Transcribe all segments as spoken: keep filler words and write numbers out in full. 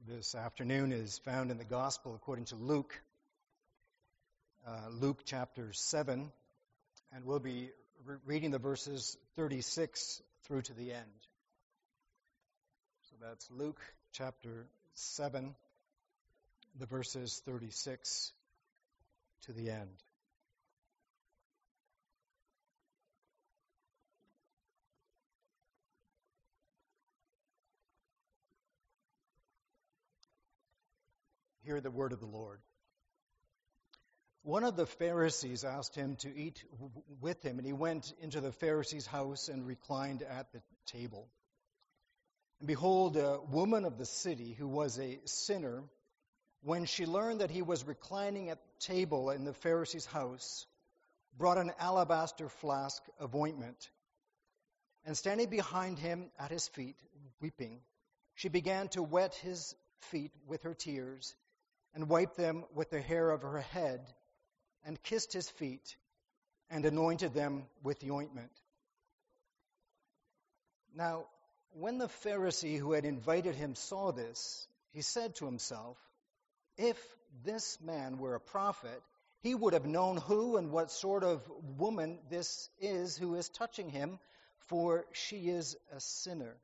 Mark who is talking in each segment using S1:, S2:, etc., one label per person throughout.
S1: this afternoon is found in the Gospel according to Luke, uh, Luke chapter seven, and we'll be re- reading the verses thirty-six through to the end. So that's Luke chapter seven, the verses thirty-six to the end. Hear the word of the Lord. One of the Pharisees asked him to eat w- with him, and he went into the Pharisee's house and reclined at the table. And behold, a woman of the city who was a sinner, when she learned that he was reclining at the table in the Pharisee's house, brought an alabaster flask of ointment, and standing behind him at his feet, weeping, she began to wet his feet with her tears, and wiped them with the hair of her head, and kissed his feet, and anointed them with the ointment. Now, when the Pharisee who had invited him saw this, he said to himself, "If this man were a prophet, he would have known who and what sort of woman this is who is touching him, for she is a sinner."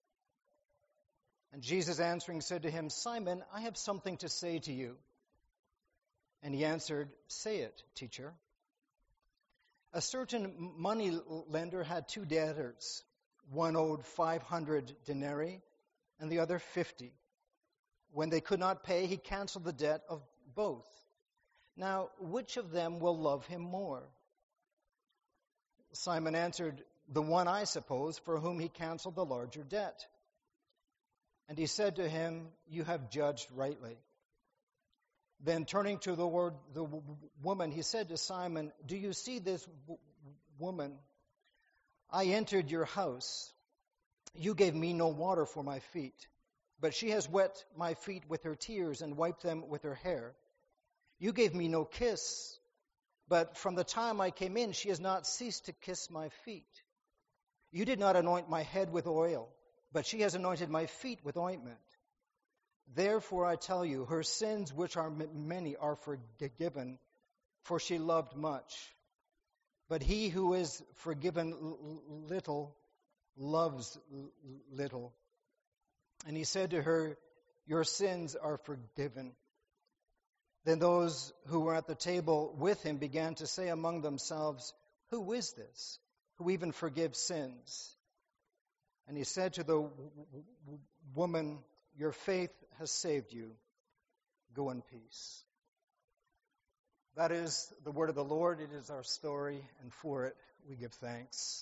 S1: And Jesus answering said to him, "Simon, I have something to say to you." And he answered, "Say it, teacher." A certain money lender had two debtors. One owed five hundred denarii, and the other fifty. When they could not pay, he canceled the debt of both. Now, which of them will love him more? Simon answered, "The one, I suppose, for whom he canceled the larger debt." And he said to him, "You have judged rightly." Then turning to the word, the woman, he said to Simon, "Do you see this w- woman? I entered your house. You gave me no water for my feet, but she has wet my feet with her tears and wiped them with her hair. You gave me no kiss, but from the time I came in, she has not ceased to kiss my feet. You did not anoint my head with oil, but she has anointed my feet with ointment. Therefore I tell you, her sins, which are many, are forgiven, for she loved much. But he who is forgiven little loves little." And he said to her, "Your sins are forgiven." Then those who were at the table with him began to say among themselves, "Who is this, who even forgives sins?" And he said to the woman, "Your faith has saved you. Go in peace." That is the word of the Lord. It is our story, and for it we give thanks.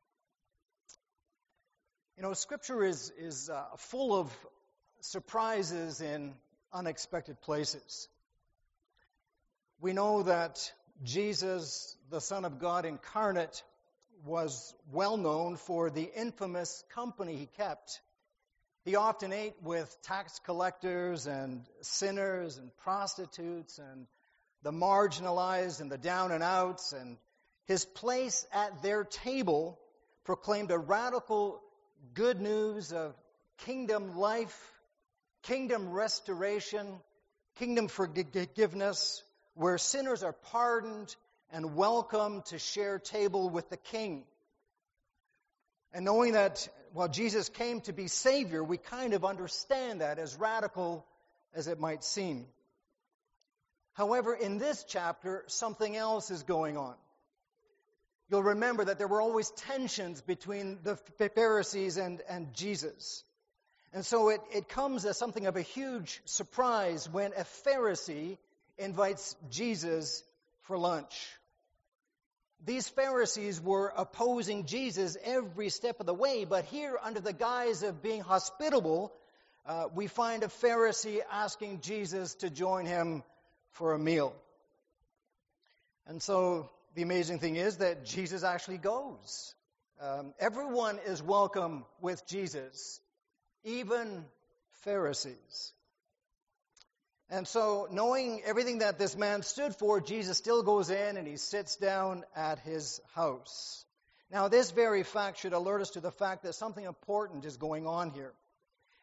S1: You know, Scripture is, is uh, full of surprises in unexpected places. We know that Jesus, the Son of God incarnate, was well known for the infamous company he kept. He often ate with tax collectors and sinners and prostitutes and the marginalized and the down and outs, and his place at their table proclaimed a radical good news of kingdom life, kingdom restoration, kingdom forgiveness, where sinners are pardoned and welcome to share table with the King. And knowing that, well, Jesus came to be Savior, we kind of understand that, as radical as it might seem. However, in this chapter, something else is going on. You'll remember that there were always tensions between the Pharisees and, and Jesus. And so it, it comes as something of a huge surprise when a Pharisee invites Jesus for lunch. These Pharisees were opposing Jesus every step of the way, but here, under the guise of being hospitable, uh, we find a Pharisee asking Jesus to join him for a meal. And so the amazing thing is that Jesus actually goes. Um, everyone is welcome with Jesus, even Pharisees. And so, knowing everything that this man stood for, Jesus still goes in and he sits down at his house. Now, this very fact should alert us to the fact that something important is going on here.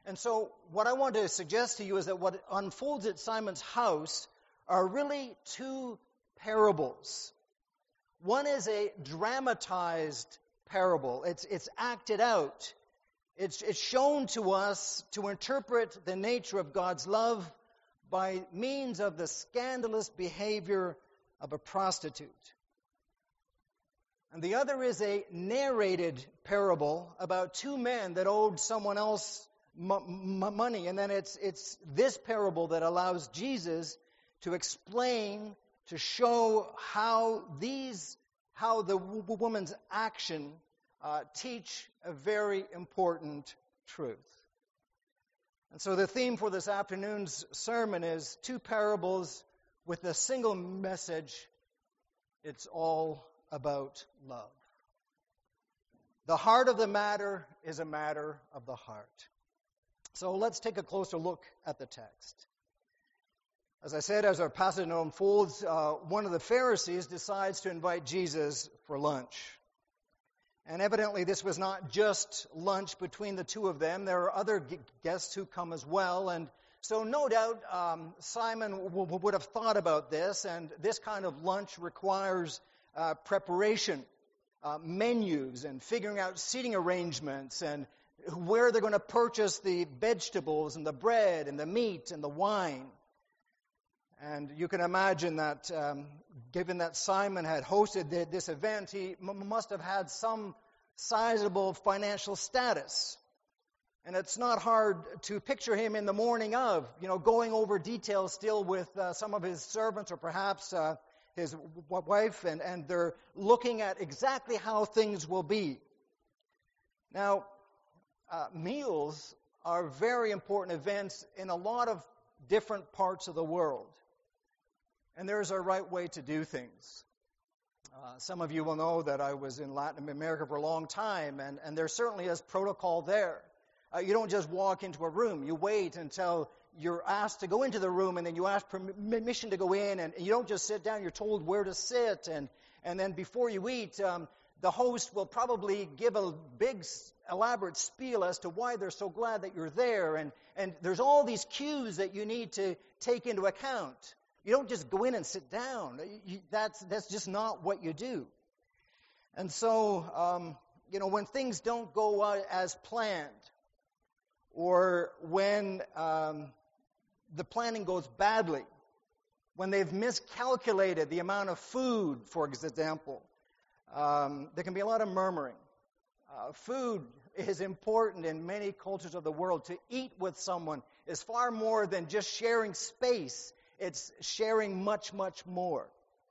S1: And so what I want to suggest to you is that what unfolds at Simon's house are really two parables. One is a dramatized parable. It's, it's acted out. It's, it's shown to us to interpret the nature of God's love by means of the scandalous behavior of a prostitute. And the other is a narrated parable about two men that owed someone else m- m- money. And then it's, it's this parable that allows Jesus to explain, to show how these, how the w- woman's action uh, teach a very important truth. And so the theme for this afternoon's sermon is two parables with a single message. It's all about love. The heart of the matter is a matter of the heart. So let's take a closer look at the text. As I said, as our passage unfolds, uh, one of the Pharisees decides to invite Jesus for lunch. And evidently this was not just lunch between the two of them. There are other guests who come as well. And so no doubt um, Simon w- w- would have thought about this. And this kind of lunch requires uh, preparation, uh, menus, and figuring out seating arrangements, and where they're going to purchase the vegetables and the bread and the meat and the wine. And you can imagine that um, given that Simon had hosted the, this event, he m- must have had some sizable financial status. And it's not hard to picture him in the morning of, you know, going over details still with uh, some of his servants or perhaps uh, his w- wife, and, and they're looking at exactly how things will be. Now, uh, meals are very important events in a lot of different parts of the world. And there's a right way to do things. Uh, some of you will know that I was in Latin America for a long time, and, and there certainly is protocol there. Uh, you don't just walk into a room. You wait until you're asked to go into the room, and then you ask permission to go in, and you don't just sit down. You're told where to sit, and, and then before you eat, um, the host will probably give a big, elaborate spiel as to why they're so glad that you're there, and, and there's all these cues that you need to take into account. You don't just go in and sit down. You, that's that's just not what you do. And so, um, you know, when things don't go uh, as planned, or when um, the planning goes badly, when they've miscalculated the amount of food, for example, um, there can be a lot of murmuring. Uh, food is important in many cultures of the world. To eat with someone is far more than just sharing space. It's sharing much, much more.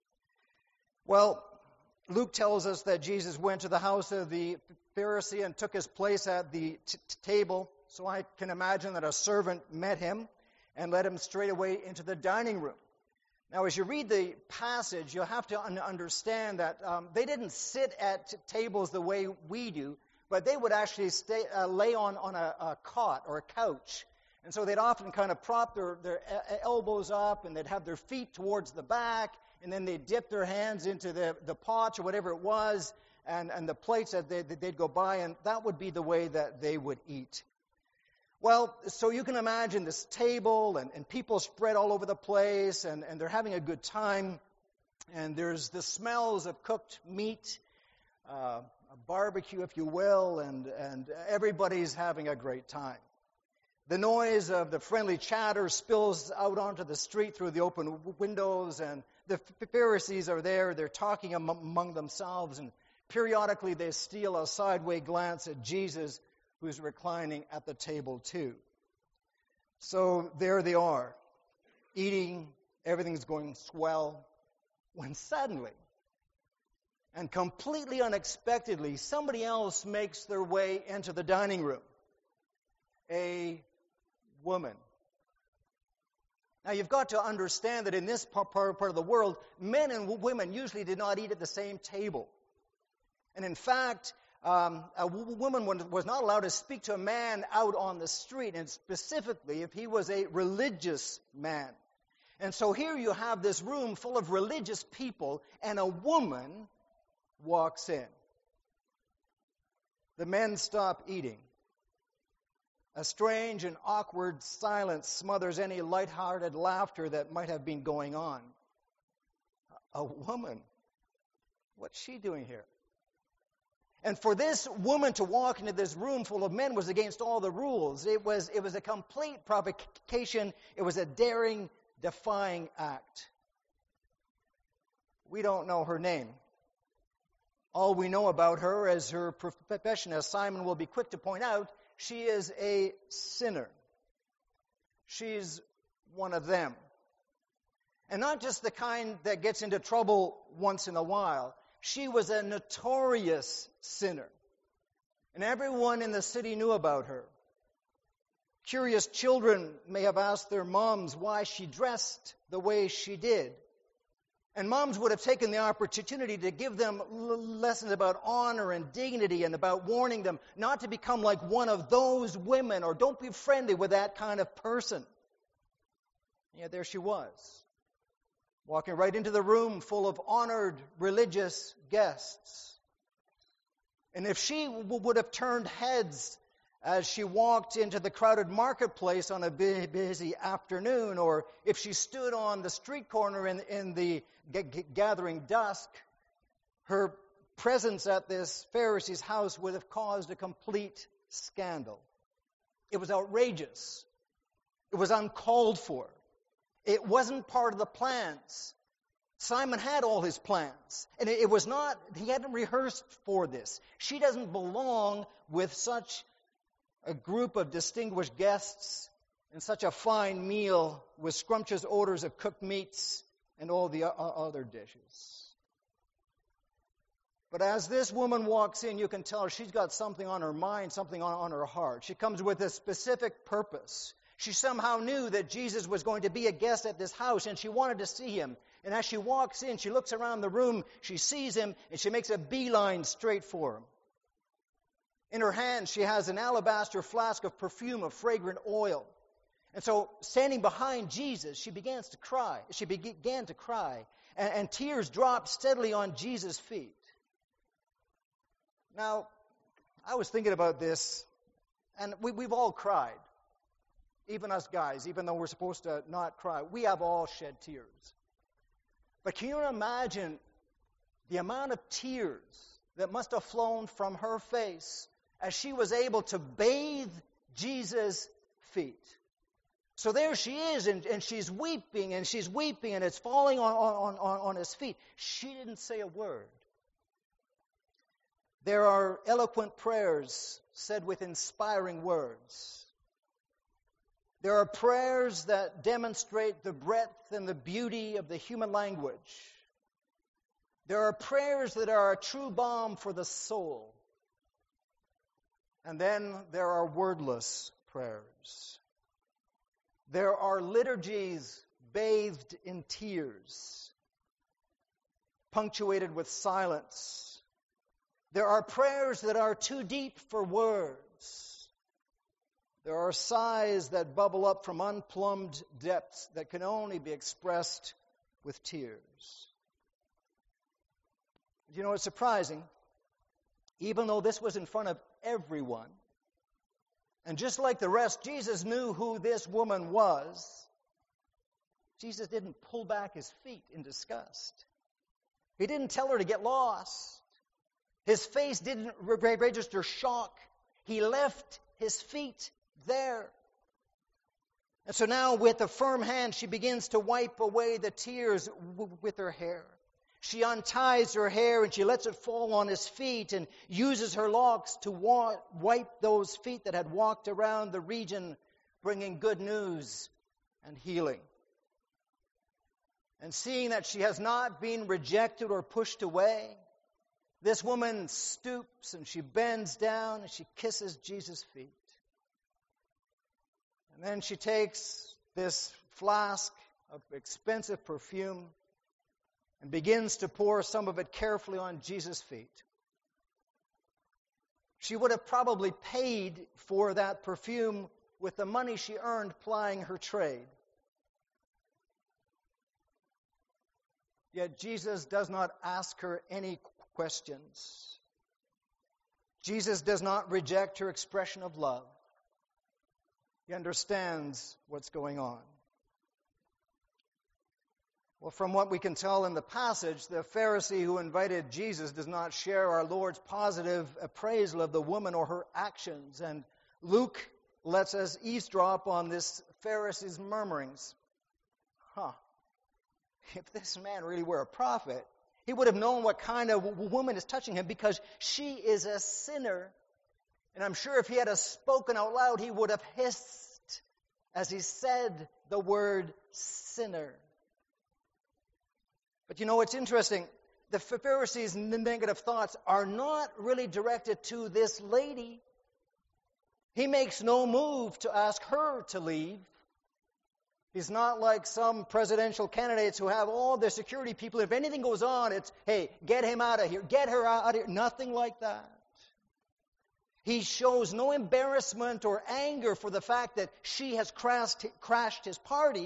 S1: Well, Luke tells us that Jesus went to the house of the Pharisee and took his place at the t- table. So I can imagine that a servant met him and led him straight away into the dining room. Now, as you read the passage, you'll have to un- understand that um, they didn't sit at t- tables the way we do, but they would actually stay, uh, lay on, on a, a cot or a couch. And so they'd often kind of prop their, their elbows up, and they'd have their feet towards the back, and then they'd dip their hands into the, the pots or whatever it was, and, and the plates that, they, that they'd go by, and that would be the way that they would eat. Well, so you can imagine this table, and, and people spread all over the place, and, and they're having a good time, and there's the smells of cooked meat, uh, a barbecue, if you will, and, and everybody's having a great time. The noise of the friendly chatter spills out onto the street through the open w- windows, and the Pharisees are there. They're talking am- among themselves, and periodically they steal a sideways glance at Jesus, who's reclining at the table too. So there they are, eating, everything's going swell, when suddenly, and completely unexpectedly, somebody else makes their way into the dining room. A woman. Now, you've got to understand that in this part, part, part of the world, men and w- women usually did not eat at the same table. And in fact, um, a w- woman was not allowed to speak to a man out on the street, and specifically if he was a religious man. And so here you have this room full of religious people, and a woman walks in. The men stop eating. A strange and awkward silence smothers any light-hearted laughter that might have been going on. A woman? What's she doing here? And for this woman to walk into this room full of men was against all the rules. It was, it was a complete provocation. It was a daring, defying act. We don't know her name. All we know about her is her profession, as Simon will be quick to point out. She is a sinner. She's one of them. And not just the kind that gets into trouble once in a while. She was a notorious sinner. And everyone in the city knew about her. Curious children may have asked their moms why she dressed the way she did. And moms would have taken the opportunity to give them lessons about honor and dignity and about warning them not to become like one of those women, or don't be friendly with that kind of person. And yet there she was, walking right into the room full of honored religious guests. And if she w- would have turned heads as she walked into the crowded marketplace on a busy afternoon, or if she stood on the street corner in, in the g- g- gathering dusk, her presence at this Pharisee's house would have caused a complete scandal. It was outrageous. It was uncalled for. It wasn't part of the plans. Simon had all his plans, and it, it was not, he hadn't rehearsed for this. She doesn't belong with such a group of distinguished guests in such a fine meal with scrumptious odors of cooked meats and all the other dishes. But as this woman walks in, you can tell she's got something on her mind, something on, on her heart. She comes with a specific purpose. She somehow knew that Jesus was going to be a guest at this house, and she wanted to see him. And as she walks in, she looks around the room, she sees him, and she makes a beeline straight for him. In her hand, she has an alabaster flask of perfume of fragrant oil. And so, standing behind Jesus, she begins to cry. She began to cry, and, and tears dropped steadily on Jesus' feet. Now, I was thinking about this, and we, we've all cried. Even us guys, even though we're supposed to not cry. We have all shed tears. But can you imagine the amount of tears that must have flown from her face as she was able to bathe Jesus' feet? So there she is, and, and she's weeping, and she's weeping, and it's falling on, on, on, on his feet. She didn't say a word. There are eloquent prayers said with inspiring words. There are prayers that demonstrate the breadth and the beauty of the human language. There are prayers that are a true balm for the soul. And then there are wordless prayers. There are liturgies bathed in tears, punctuated with silence. There are prayers that are too deep for words. There are sighs that bubble up from unplumbed depths that can only be expressed with tears. You know, it's surprising. Even though this was in front of everyone, and just like the rest, Jesus knew who this woman was. Jesus didn't pull back his feet in disgust. He didn't tell her to get lost. His face didn't re- register shock. He left his feet there. And so now with a firm hand, she begins to wipe away the tears w- with her hair. She unties her hair and she lets it fall on his feet and uses her locks to wa- wipe those feet that had walked around the region, bringing good news and healing. And seeing that she has not been rejected or pushed away, this woman stoops and she bends down and she kisses Jesus' feet. And then she takes this flask of expensive perfume and begins to pour some of it carefully on Jesus' feet. She would have probably paid for that perfume with the money she earned plying her trade. Yet Jesus does not ask her any questions. Jesus does not reject her expression of love. He understands what's going on. Well, from what we can tell in the passage, the Pharisee who invited Jesus does not share our Lord's positive appraisal of the woman or her actions. And Luke lets us eavesdrop on this Pharisee's murmurings. Huh. If this man really were a prophet, he would have known what kind of woman is touching him, because she is a sinner. And I'm sure if he had spoken out loud, he would have hissed as he said the word sinner. But you know, it's interesting. The Pharisees' negative thoughts are not really directed to this lady. He makes no move to ask her to leave. He's not like some presidential candidates who have all their security people. If anything goes on, it's, hey, get him out of here, get her out of here. Nothing like that. He shows no embarrassment or anger for the fact that she has crashed, crashed his party.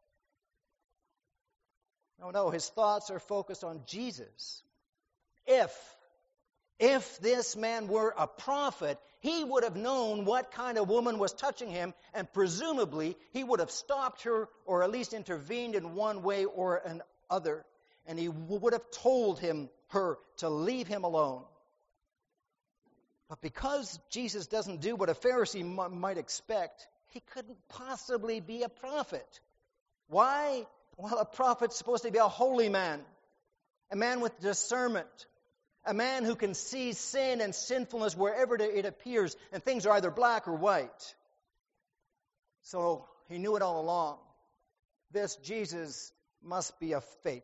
S1: No, no, his thoughts are focused on Jesus. If, if this man were a prophet, he would have known what kind of woman was touching him, and presumably he would have stopped her or at least intervened in one way or another. And he would have told him, her, to leave him alone. But because Jesus doesn't do what a Pharisee m- might expect, he couldn't possibly be a prophet. Why? Well, a prophet's supposed to be a holy man, a man with discernment, a man who can see sin and sinfulness wherever it appears, and things are either black or white. So he knew it all along. This Jesus must be a fake.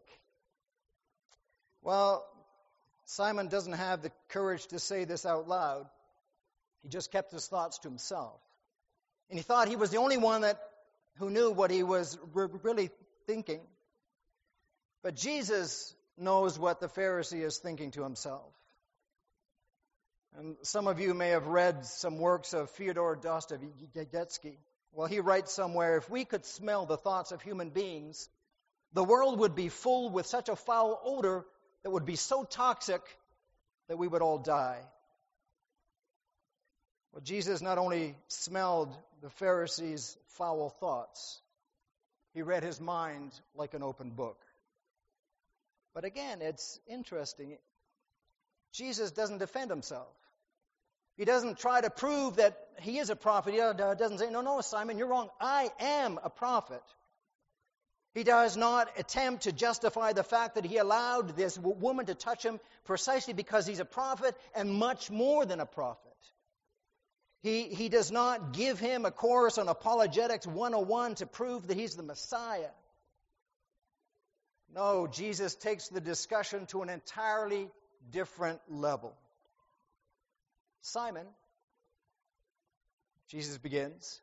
S1: Well, Simon doesn't have the courage to say this out loud. He just kept his thoughts to himself. And he thought he was the only one that who knew what he was re- really thinking. But Jesus knows what the Pharisee is thinking to himself. And some of you may have read some works of Fyodor Dostoevsky. Well, he writes somewhere, if we could smell the thoughts of human beings, the world would be full with such a foul odor that would be so toxic that we would all die. Well, Jesus not only smelled the Pharisee's foul thoughts, he read his mind like an open book. But again, it's interesting. Jesus doesn't defend himself. He doesn't try to prove that he is a prophet. He doesn't say, no, no, Simon, you're wrong. I am a prophet. He does not attempt to justify the fact that he allowed this woman to touch him precisely because he's a prophet and much more than a prophet. He, he does not give him a course on Apologetics one oh one to prove that he's the Messiah. No, Jesus takes the discussion to an entirely different level. Simon, Jesus begins,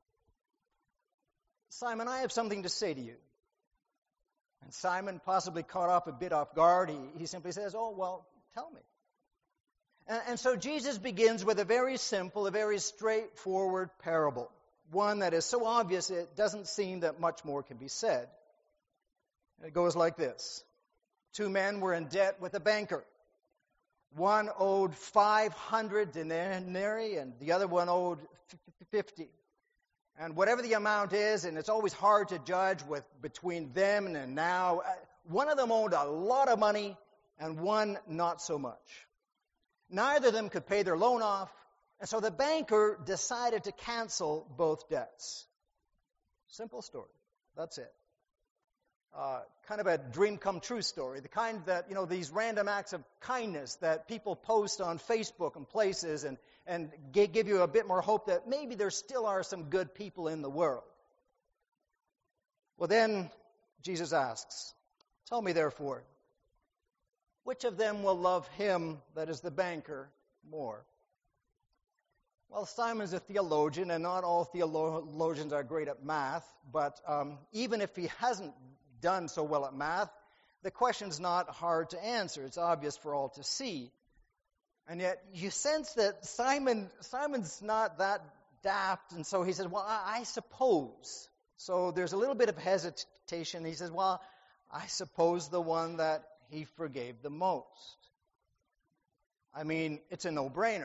S1: Simon, I have something to say to you. And Simon, possibly caught up a bit off guard, he, he simply says, oh, well, tell me. And, and so Jesus begins with a very simple, a very straightforward parable. One that is so obvious it doesn't seem that much more can be said. It goes like this. Two men were in debt with a banker. One owed five hundred denarii and the other one owed fifty. And whatever the amount is, and it's always hard to judge with between them and now, one of them owed a lot of money and one not so much. Neither of them could pay their loan off, and so the banker decided to cancel both debts. Simple story. That's it. Uh, kind of a dream come true story. The kind that, you know, these random acts of kindness that people post on Facebook and places and, and give you a bit more hope that maybe there still are some good people in the world. Well, then Jesus asks, tell me therefore, which of them will love him that is the banker more? Well, Simon's a theologian, and not all theologians are great at math, but um, even if he hasn't done so well at math, the question's not hard to answer. It's obvious for all to see. And yet you sense that Simon Simon's not that daft, and so he says, well, I, I suppose. So there's a little bit of hesitation. He says, well, I suppose the one that he forgave the most. I mean, it's a no-brainer.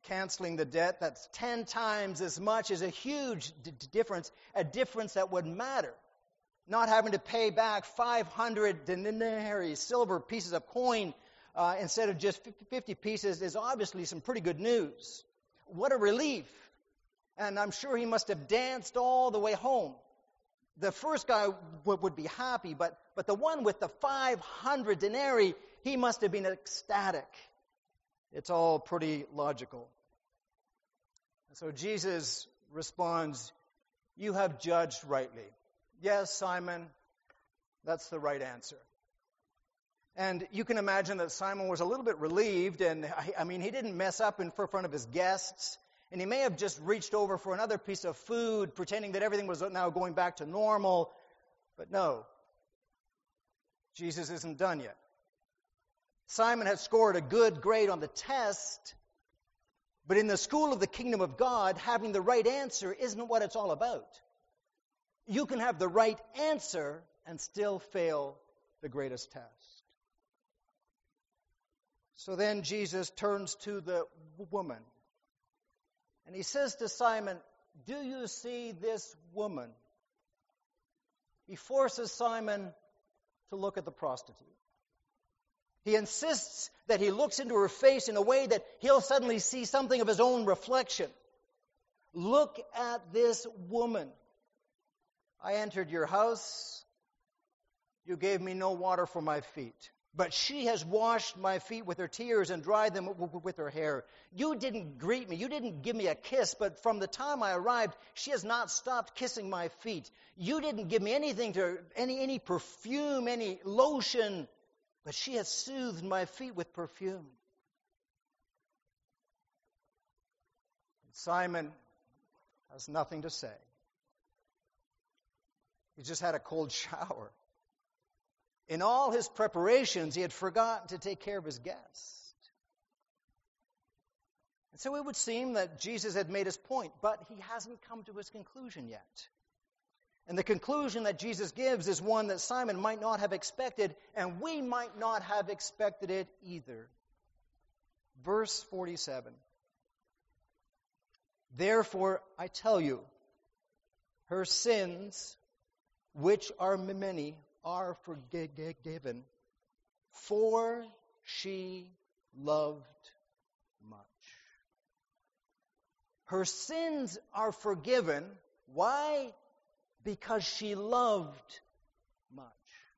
S1: canceling the debt. That's ten times as much, is a huge d- difference, a difference that would matter. Not having to pay back five hundred denarii, silver pieces of coin, uh, instead of just fifty pieces is obviously some pretty good news. What a relief. And I'm sure he must have danced all the way home. The first guy w- would be happy, but, but the one with the five hundred denarii, he must have been ecstatic. It's all pretty logical. And so Jesus responds, "You have judged rightly." Yes, Simon, that's the right answer. And you can imagine that Simon was a little bit relieved, and I, I mean, he didn't mess up in front of his guests, and he may have just reached over for another piece of food, pretending that everything was now going back to normal. But no, Jesus isn't done yet. Simon had scored a good grade on the test, but in the school of the kingdom of God, having the right answer isn't what it's all about. You can have the right answer and still fail the greatest test. So then Jesus turns to the woman, and he says to Simon, "Do you see this woman?" He forces Simon to look at the prostitute. He insists that he looks into her face in a way that he'll suddenly see something of his own reflection. Look at this woman. I entered your house. You gave me no water for my feet. But she has washed my feet with her tears and dried them with her hair. You didn't greet me. You didn't give me a kiss. But from the time I arrived, she has not stopped kissing my feet. You didn't give me anything to, any, any perfume, any lotion. But she has soothed my feet with perfume. Simon has nothing to say. He just had a cold shower. In all his preparations, he had forgotten to take care of his guest. And so it would seem that Jesus had made his point, but he hasn't come to his conclusion yet. And the conclusion that Jesus gives is one that Simon might not have expected, and we might not have expected it either. Verse forty-seven. Therefore, I tell you, her sins, which are many, are forgiven, for she loved much. Her sins are forgiven. Why? Because she loved much.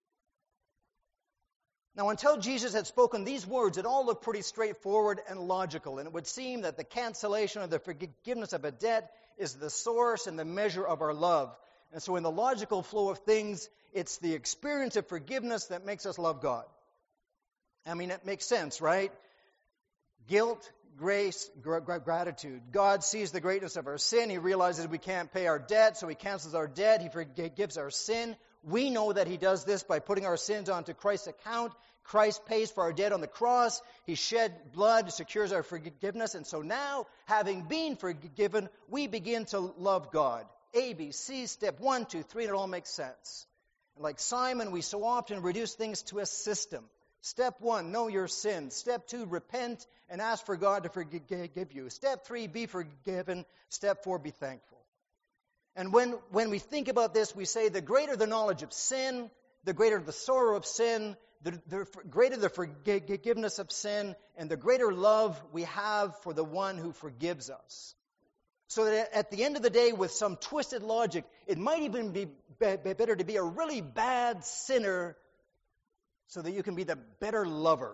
S1: Now, until Jesus had spoken these words, it all looked pretty straightforward and logical, and it would seem that the cancellation or the forgiveness of a debt is the source and the measure of our love. And so in the logical flow of things, it's the experience of forgiveness that makes us love God. I mean, it makes sense, right? Guilt, grace, gr- gr- gratitude. God sees the greatness of our sin. He realizes we can't pay our debt, so he cancels our debt. He forgives our sin. We know that he does this by putting our sins onto Christ's account. Christ pays for our debt on the cross. He shed blood, secures our forgiveness. And so now, having been forgiven, we begin to love God. A, B, C, step one, two, three, and it all makes sense. And like Simon, we so often reduce things to a system. Step one, know your sins. Step two, repent and ask for God to forgive you. Step three, be forgiven. Step four, be thankful. And when, when we think about this, we say the greater the knowledge of sin, the greater the sorrow of sin, the, the greater the forgiveness of sin, and the greater love we have for the one who forgives us. So that at the end of the day, with some twisted logic, it might even be better to be a really bad sinner so that you can be the better lover.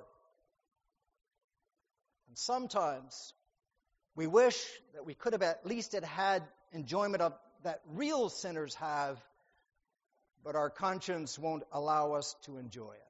S1: And sometimes we wish that we could have at least had, had enjoyment of that real sinners have, but our conscience won't allow us to enjoy it.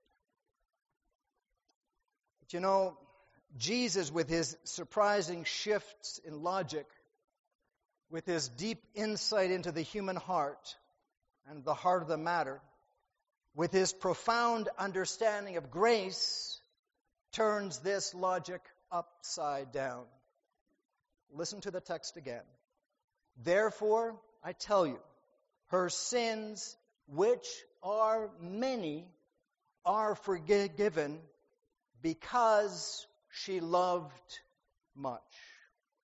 S1: But you know, Jesus, with his surprising shifts in logic, with his deep insight into the human heart and the heart of the matter, with his profound understanding of grace, turns this logic upside down. Listen to the text again. Therefore, I tell you, her sins, which are many, are forgiven because she loved much.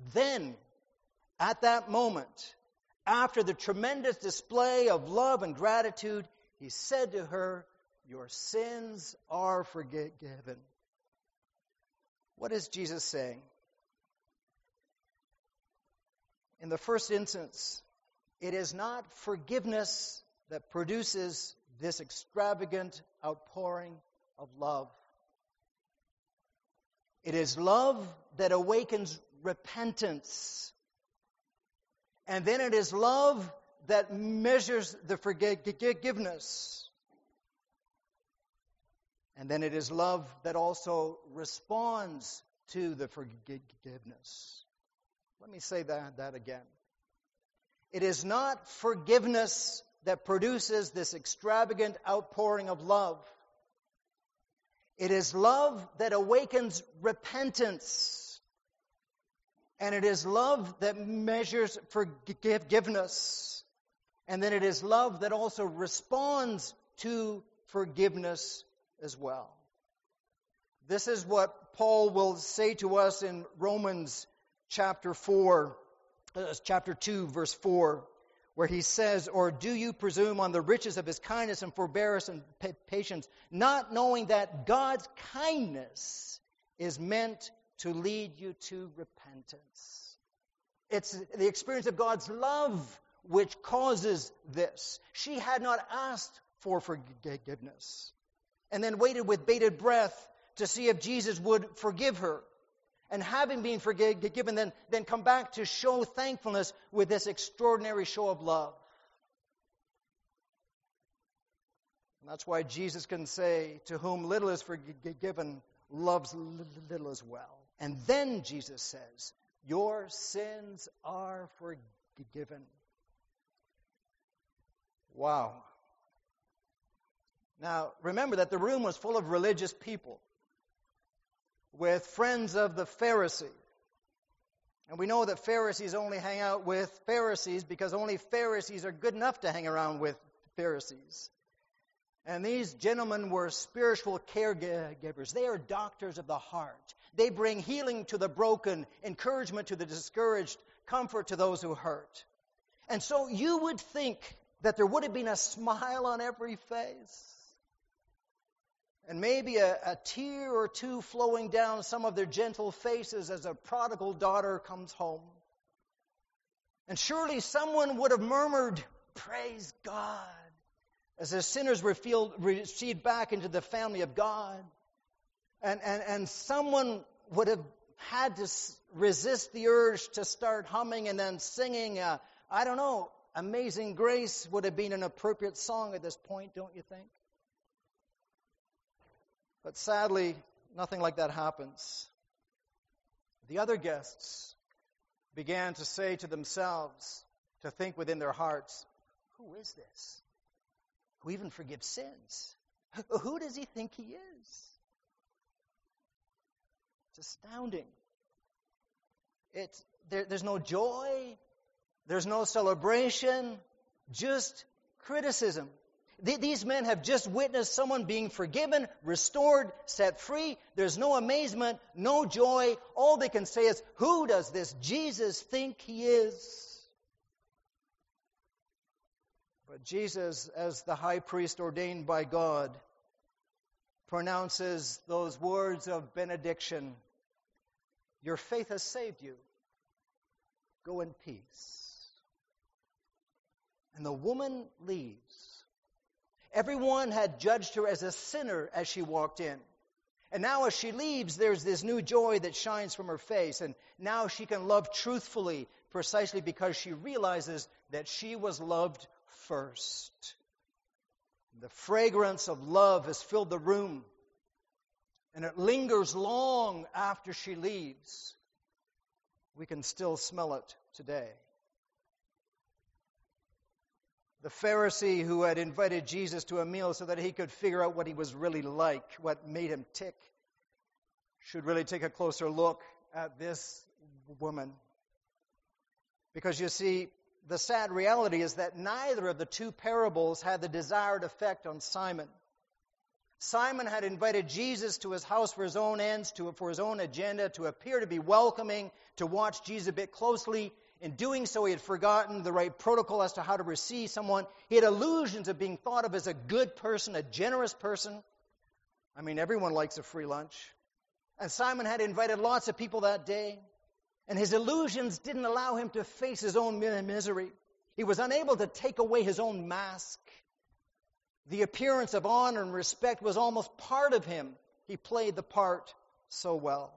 S1: then, at that moment, after the tremendous display of love and gratitude, he said to her, "Your sins are forgiven." What is Jesus saying? In the first instance, it is not forgiveness that produces this extravagant outpouring of love. It is love that awakens repentance. And then it is love that measures the forgiveness. And then it is love that also responds to the forgiveness. Let me say that, that again. It is not forgiveness that produces this extravagant outpouring of love. It is love that awakens repentance. And it is love that measures forgiveness. And then it is love that also responds to forgiveness as well. This is what Paul will say to us in Romans chapter four, uh, chapter two, verse four, where he says, "Or do you presume on the riches of his kindness and forbearance and patience, not knowing that God's kindness is meant to lead you to repentance?" It's the experience of God's love which causes this. She had not asked for forgiveness, and then waited with bated breath to see if Jesus would forgive her. And having been forgiven, then, then come back to show thankfulness with this extraordinary show of love. And that's why Jesus can say, "To whom little is forgiven, loves little as well." And then Jesus says, "Your sins are forgiven." Wow. Now, remember that the room was full of religious people, with friends of the Pharisee. And we know that Pharisees only hang out with Pharisees because only Pharisees are good enough to hang around with Pharisees. And these gentlemen were spiritual caregivers. They are doctors of the heart. They bring healing to the broken, encouragement to the discouraged, comfort to those who hurt. And so you would think that there would have been a smile on every face, and maybe a, a tear or two flowing down some of their gentle faces as a prodigal daughter comes home. And surely someone would have murmured, "Praise God," as the sinners were received back into the family of God. And, and, and someone would have had to resist the urge to start humming and then singing, uh, I don't know, "Amazing Grace" would have been an appropriate song at this point, don't you think? But sadly, nothing like that happens. The other guests began to say to themselves, to think within their hearts, "Who is this? Who even forgives sins? Who does he think he is?" It's astounding. It's, there, there's no joy. There's no celebration. Just criticism. These men have just witnessed someone being forgiven, restored, set free. There's no amazement, no joy. All they can say is, "Who does this Jesus think he is?" But Jesus, as the high priest ordained by God, pronounces those words of benediction, "Your faith has saved you. Go in peace." And the woman leaves. Everyone had judged her as a sinner as she walked in. And now as she leaves, there's this new joy that shines from her face. And now she can love truthfully, precisely because she realizes that she was loved first. The fragrance of love has filled the room. And it lingers long after she leaves. We can still smell it today. The Pharisee who had invited Jesus to a meal so that he could figure out what he was really like, what made him tick, should really take a closer look at this woman. Because you see, the sad reality is that neither of the two parables had the desired effect on Simon. Simon had invited Jesus to his house for his own ends, to, for his own agenda, to appear to be welcoming, to watch Jesus a bit closely. In doing so, he had forgotten the right protocol as to how to receive someone. He had illusions of being thought of as a good person, a generous person. I mean, everyone likes a free lunch. And Simon had invited lots of people that day. And his illusions didn't allow him to face his own misery. He was unable to take away his own mask. The appearance of honor and respect was almost part of him. He played the part so well.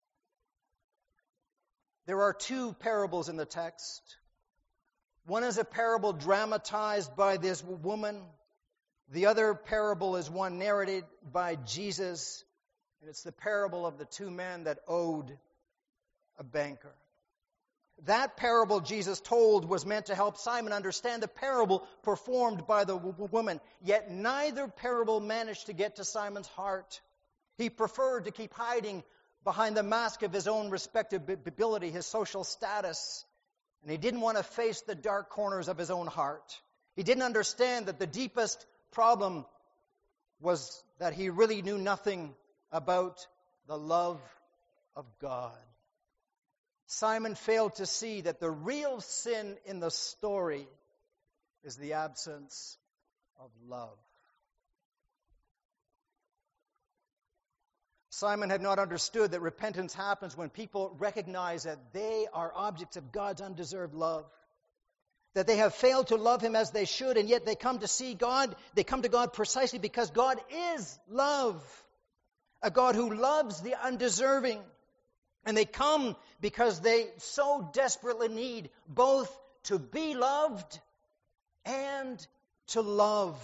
S1: There are two parables in the text. One is a parable dramatized by this woman. The other parable is one narrated by Jesus. And it's the parable of the two men that owed a banker. That parable Jesus told was meant to help Simon understand the parable performed by the w- woman. Yet neither parable managed to get to Simon's heart. He preferred to keep hiding behind the mask of his own respectability, his social status. And he didn't want to face the dark corners of his own heart. He didn't understand that the deepest problem was that he really knew nothing about the love of God. Simon failed to see that the real sin in the story is the absence of love. Simon had not understood that repentance happens when people recognize that they are objects of God's undeserved love. That they have failed to love Him as they should, and yet they come to see God, they come to God precisely because God is love. A God who loves the undeserving. And they come because they so desperately need both to be loved and to love.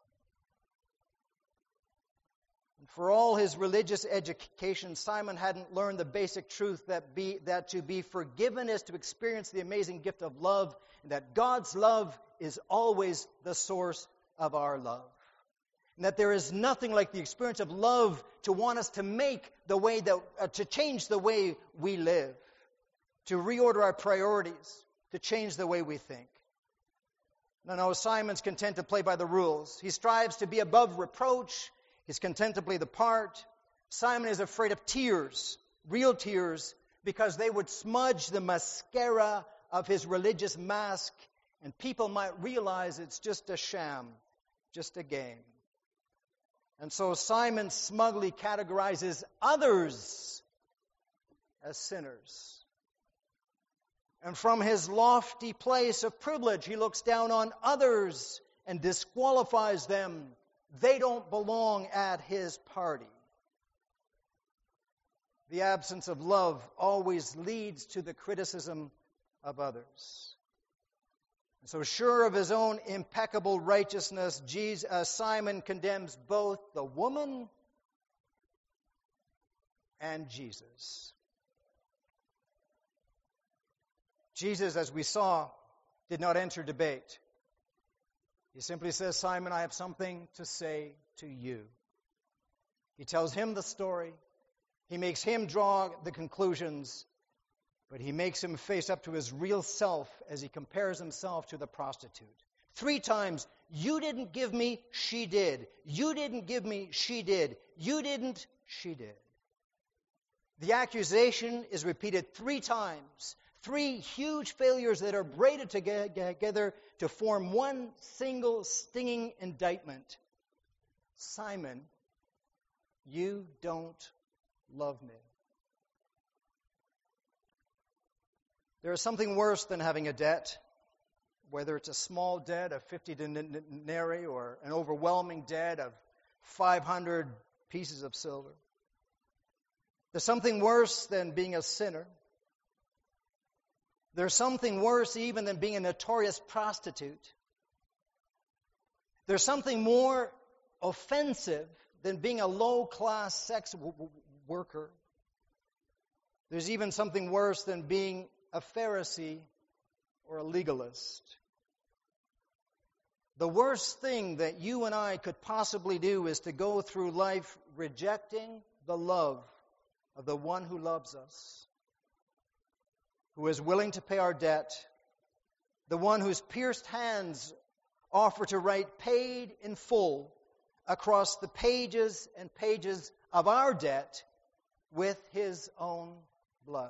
S1: For all his religious education, Simon hadn't learned the basic truth that be that to be forgiven is to experience the amazing gift of love, and that God's love is always the source of our love. And that there is nothing like the experience of love to want us to make the way that, uh, to change the way we live, to reorder our priorities, to change the way we think. No, no, Simon's content to play by the rules. He strives to be above reproach. He's content to play the part. Simon is afraid of tears, real tears, because they would smudge the mascara of his religious mask, and people might realize it's just a sham, just a game. And so Simon smugly categorizes others as sinners. And from his lofty place of privilege, he looks down on others and disqualifies them. They don't belong at his party. The absence of love always leads to the criticism of others. So sure of his own impeccable righteousness, Jesus, uh, Simon condemns both the woman and Jesus. Jesus, as we saw, did not enter debate. He simply says, Simon, I have something to say to you. He tells him the story. He makes him draw the conclusions. But he makes him face up to his real self as he compares himself to the prostitute. Three times, you didn't give me, she did. You didn't give me, she did. You didn't, she did. The accusation is repeated three times. Three huge failures that are braided together to form one single stinging indictment. Simon, you don't love me. There is something worse than having a debt, whether it's a small debt of fifty denarii or an overwhelming debt of five hundred pieces of silver. There's something worse than being a sinner. There's something worse even than being a notorious prostitute. There's something more offensive than being a low-class sex w- w- worker. There's even something worse than being a Pharisee or a legalist. The worst thing that you and I could possibly do is to go through life rejecting the love of the one who loves us, who is willing to pay our debt, the one whose pierced hands offer to write paid in full across the pages and pages of our debt with his own blood.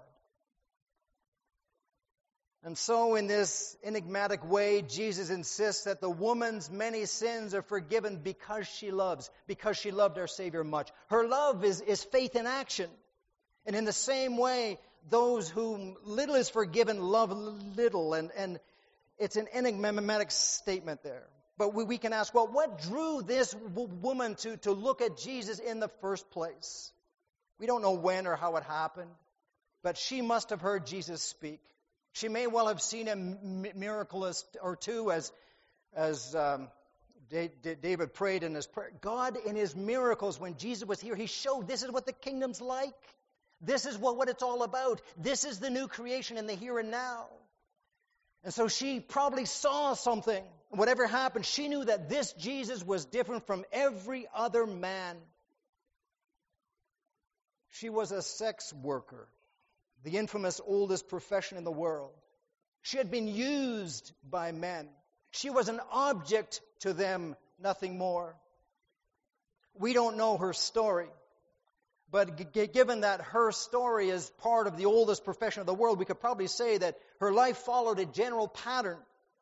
S1: And so in this enigmatic way, Jesus insists that the woman's many sins are forgiven because she loves, because she loved our Savior much. Her love is, is faith in action. And in the same way, those whom little is forgiven love little. And, and it's an enigmatic statement there. But we, we can ask, well, what drew this w- woman to, to look at Jesus in the first place? We don't know when or how it happened, but she must have heard Jesus speak. She may well have seen a miracle or two as, as um, David prayed in his prayer. God, in his miracles, when Jesus was here, he showed this is what the kingdom's like. This is what, what it's all about. This is the new creation in the here and now. And so she probably saw something. Whatever happened, she knew that this Jesus was different from every other man. She was a sex worker, the infamous oldest profession in the world. She had been used by men. She was an object to them, nothing more. We don't know her story. But g- given that her story is part of the oldest profession of the world, we could probably say that her life followed a general pattern.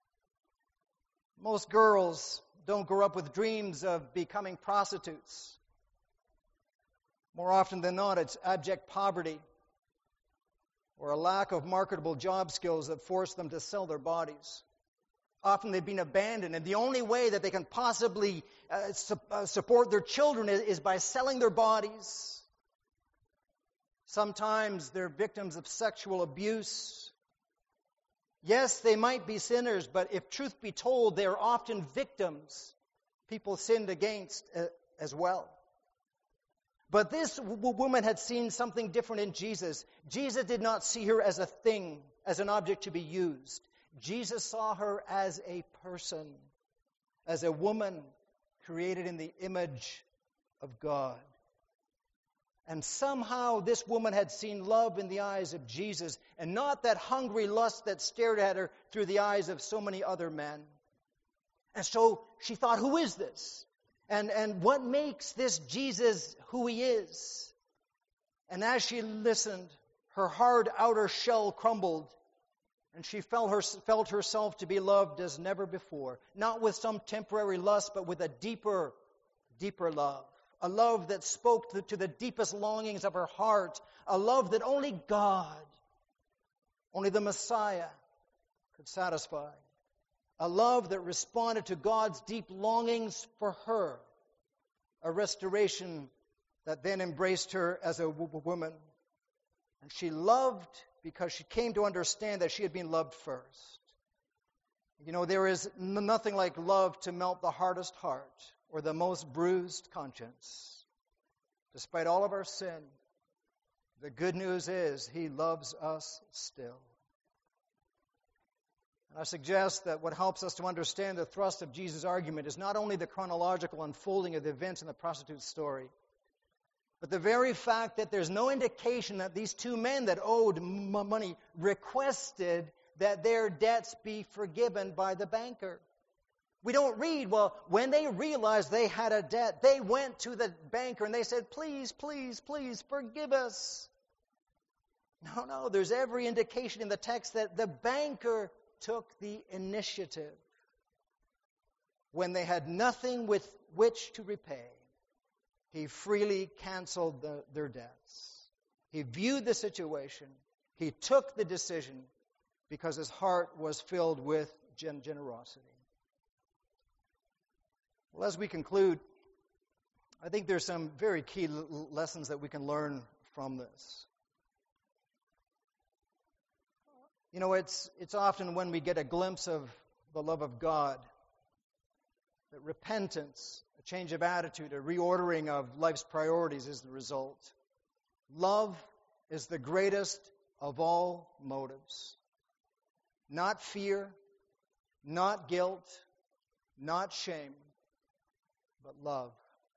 S1: Most girls don't grow up with dreams of becoming prostitutes. More often than not, it's abject poverty or a lack of marketable job skills that force them to sell their bodies. Often they've been abandoned, and the only way that they can possibly uh, su- uh, support their children is, is by selling their bodies. Sometimes they're victims of sexual abuse. Yes, they might be sinners, but if truth be told, they're often victims people sinned against uh, as well. But this w- woman had seen something different in Jesus. Jesus did not see her as a thing, as an object to be used. Jesus saw her as a person, as a woman created in the image of God. And somehow this woman had seen love in the eyes of Jesus, and not that hungry lust that stared at her through the eyes of so many other men. And so she thought, who is this? And, and what makes this Jesus who he is? And as she listened, her hard outer shell crumbled, and she felt, her, felt herself to be loved as never before. Not with some temporary lust, but with a deeper, deeper love. A love that spoke to, to the deepest longings of her heart. A love that only God, only the Messiah could satisfy. A love that responded to God's deep longings for her. A restoration that then embraced her as a w- woman. And she loved because she came to understand that she had been loved first. You know, there is n- nothing like love to melt the hardest heart or the most bruised conscience. Despite all of our sin, the good news is he loves us still. And I suggest that what helps us to understand the thrust of Jesus' argument is not only the chronological unfolding of the events in the prostitute's story, but the very fact that there's no indication that these two men that owed m- money requested that their debts be forgiven by the banker. We don't read, well, when they realized they had a debt, they went to the banker and they said, please, please, please, forgive us. No, no, there's every indication in the text that the banker took the initiative. When they had nothing with which to repay, he freely canceled the, their debts. He viewed the situation. He took the decision because his heart was filled with gen- generosity. Well, as we conclude, I think there's some very key l- lessons that we can learn from this. You know, it's it's often when we get a glimpse of the love of God that repentance, a change of attitude, a reordering of life's priorities is the result. Love is the greatest of all motives. Not fear, not guilt, not shame, but love.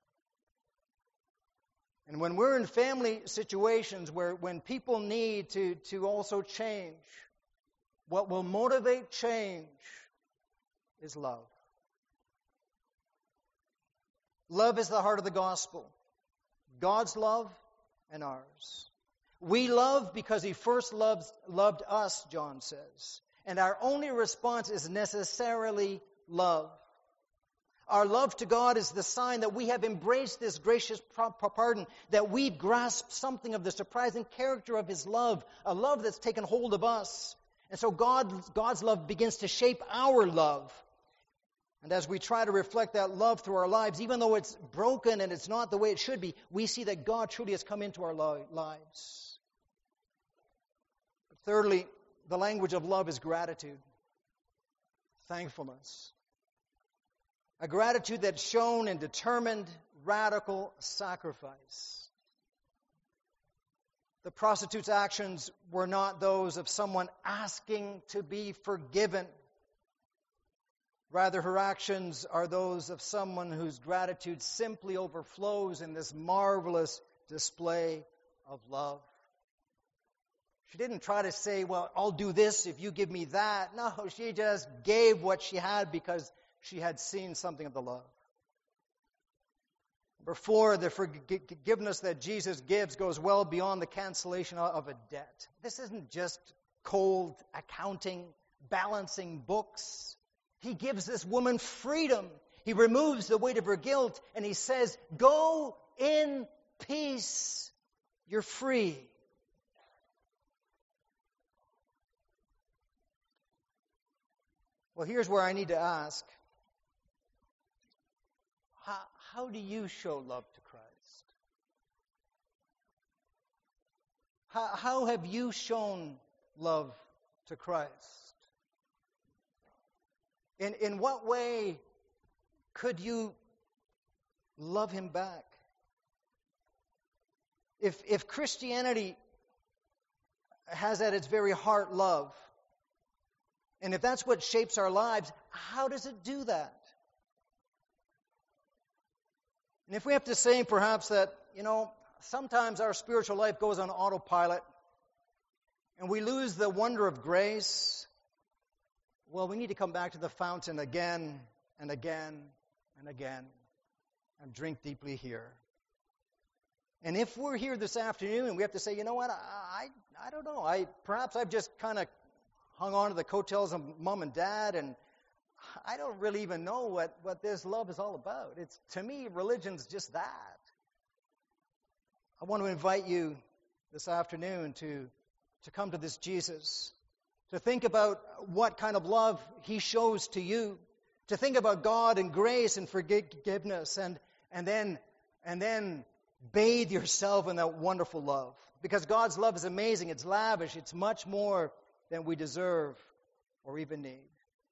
S1: And when we're in family situations where when people need to, to also change, what will motivate change is love. Love is the heart of the gospel. God's love and ours. We love because He first loves, loved us, John says. And our only response is necessarily love. Our love to God is the sign that we have embraced this gracious pardon, that we've grasped something of the surprising character of His love, a love that's taken hold of us. And so God, God's love begins to shape our love. And as we try to reflect that love through our lives, even though it's broken and it's not the way it should be, we see that God truly has come into our lives. But thirdly, the language of love is gratitude, thankfulness. A gratitude that's shown in determined, radical sacrifice. The prostitute's actions were not those of someone asking to be forgiven. Rather, her actions are those of someone whose gratitude simply overflows in this marvelous display of love. She didn't try to say, well, I'll do this if you give me that. No, she just gave what she had because she had seen something of the love. Number four, the forgiveness that Jesus gives goes well beyond the cancellation of a debt. This isn't just cold accounting, balancing books. He gives this woman freedom. He removes the weight of her guilt, and He says, go in peace. You're free. Well, here's where I need to ask. How, how do you show love to Christ? How, how have you shown love to Christ? In, in what way could you love Him back? If, if Christianity has at its very heart love, and if that's what shapes our lives, how does it do that? And if we have to say perhaps that, you know, sometimes our spiritual life goes on autopilot and we lose the wonder of grace, well, we need to come back to the fountain again and again and again and drink deeply here. And if we're here this afternoon and we have to say, you know what, I I, I don't know, I perhaps I've just kind of hung on to the coattails of mom and dad, and I don't really even know what, what this love is all about. It's, to me, religion's just that. I want to invite you this afternoon to, to come to this Jesus, to think about what kind of love He shows to you, to think about God and grace and forgiveness, and, and, then, and then bathe yourself in that wonderful love. Because God's love is amazing, it's lavish, it's much more than we deserve or even need.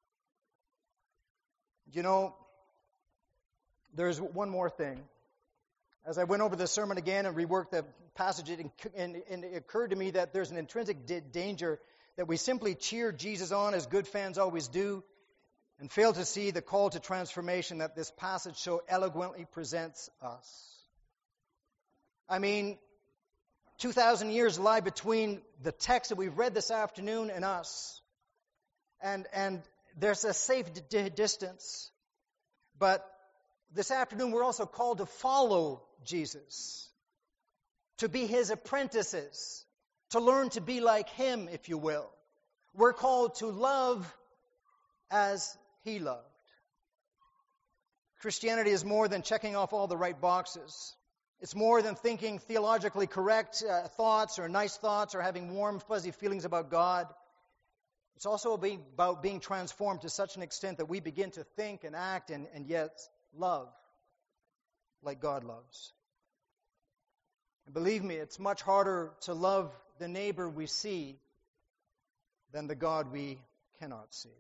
S1: You know, there's one more thing. As I went over the sermon again and reworked the passage, it, and, and it occurred to me that there's an intrinsic d- danger that we simply cheer Jesus on, as good fans always do, and fail to see the call to transformation that this passage so eloquently presents us. I mean, two thousand years lie between the text that we've read this afternoon and us. And, and there's a safe d- distance. But this afternoon we're also called to follow Jesus, to be His apprentices, to learn to be like Him, if you will. We're called to love as He loved. Christianity is more than checking off all the right boxes. It's more than thinking theologically correct uh, thoughts or nice thoughts or having warm, fuzzy feelings about God. It's also being, about being transformed to such an extent that we begin to think and act and, and yet love like God loves. And believe me, it's much harder to love the neighbor we see than the God we cannot see.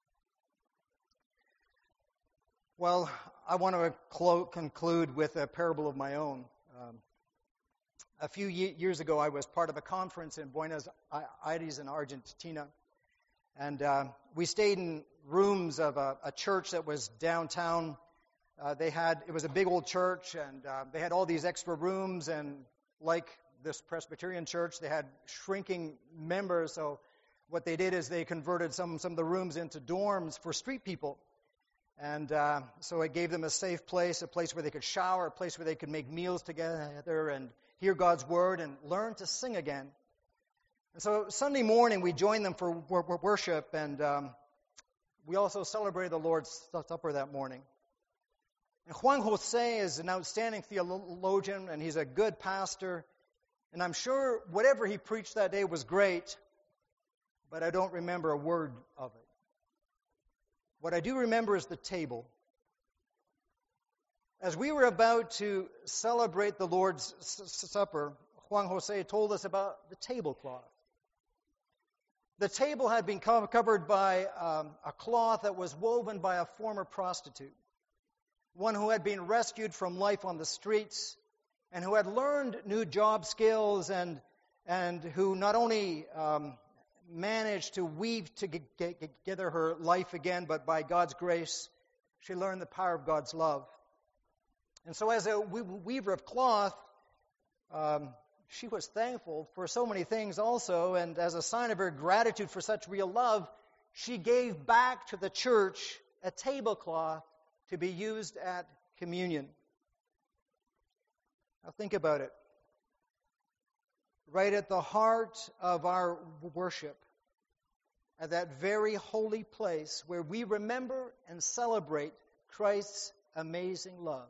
S1: Well, I want to clo- conclude with a parable of my own. Um, a few ye- years ago, I was part of a conference in Buenos Aires in Argentina. And uh, we stayed in rooms of a, a church that was downtown. Uh, they had, it was a big old church, and uh, they had all these extra rooms, and like this Presbyterian church, they had shrinking members, so what they did is they converted some, some of the rooms into dorms for street people. And uh, so it gave them a safe place, a place where they could shower, a place where they could make meals together and hear God's word and learn to sing again. And so Sunday morning we joined them for worship, and um, we also celebrated the Lord's Supper that morning. And Juan Jose is an outstanding theologian, and he's a good pastor. And I'm sure whatever he preached that day was great, but I don't remember a word of it. What I do remember is the table. As we were about to celebrate the Lord's Supper, Juan Jose told us about the tablecloth. The table had been covered by um, a cloth that was woven by a former prostitute, one who had been rescued from life on the streets and who had learned new job skills and, and who not only um, managed to weave together her life again, but by God's grace, she learned the power of God's love. And so as a weaver of cloth, um, she was thankful for so many things also, and as a sign of her gratitude for such real love, she gave back to the church a tablecloth to be used at communion. Now think about it. Right at the heart of our worship, at that very holy place where we remember and celebrate Christ's amazing love.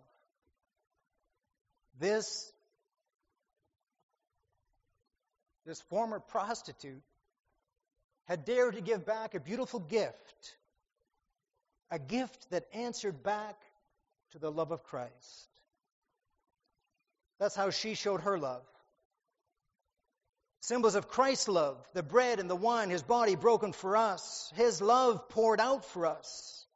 S1: This, this former prostitute had dared to give back a beautiful gift, a gift that answered back to the love of Christ. That's how she showed her love. Symbols of Christ's love, the bread and the wine, His body broken for us, His love poured out for us.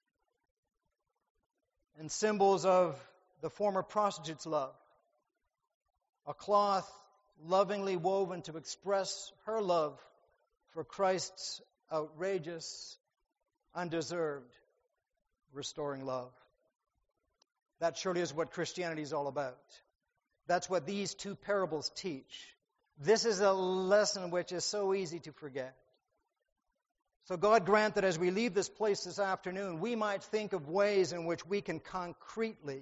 S1: And symbols of the former prostitute's love, a cloth lovingly woven to express her love for Christ's outrageous, undeserved, restoring love. That surely is what Christianity is all about. That's what these two parables teach. This is a lesson which is so easy to forget. So God grant that as we leave this place this afternoon, we might think of ways in which we can concretely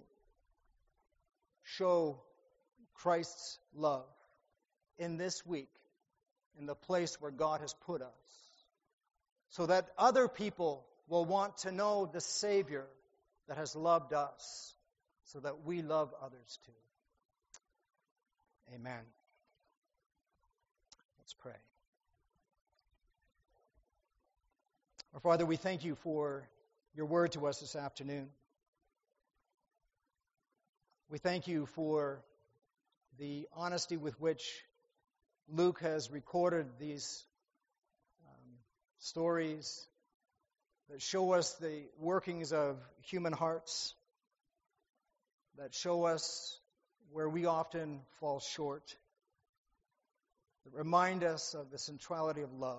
S1: show Christ's love in this week, in the place where God has put us, so that other people will want to know the Savior that has loved us, so that we love others too. Amen. Let's pray. Our Father, we thank you for your word to us this afternoon. We thank you for the honesty with which Luke has recorded these um, stories that show us the workings of human hearts, that show us where we often fall short, that remind us of the centrality of love.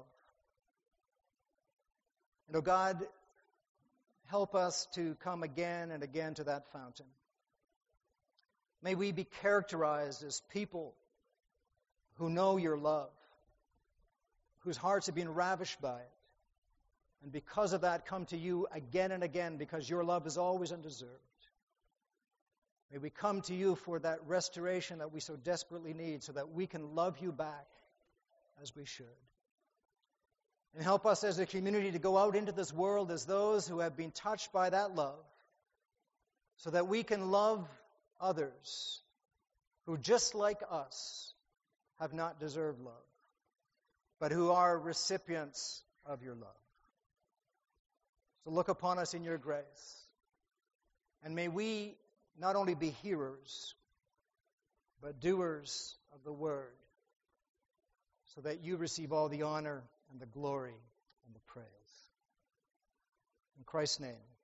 S1: And, oh God, help us to come again and again to that fountain. May we be characterized as people who know your love, whose hearts have been ravished by it, and because of that come to you again and again, because your love is always undeserved. May we come to you for that restoration that we so desperately need, so that we can love you back as we should. And help us as a community to go out into this world as those who have been touched by that love, so that we can love others who, just like us, have not deserved love, but who are recipients of your love. So look upon us in your grace, and may we not only be hearers, but doers of the word, so that you receive all the honor and the glory and the praise. In Christ's name.